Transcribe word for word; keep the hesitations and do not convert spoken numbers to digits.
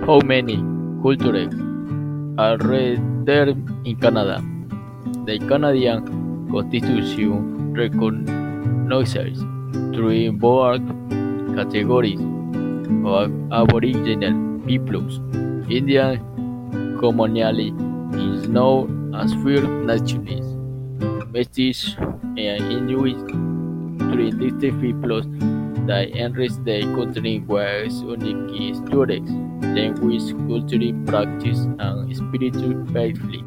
How many cultures are there in Canada? The Canadian Constitution recognizes three broad categories of Aboriginal peoples. Indian, commonly is known as First Nations, Métis, and Inuit, three distinct peoples that enrich the country with unique histories, language, culture, practice, and spiritual faith.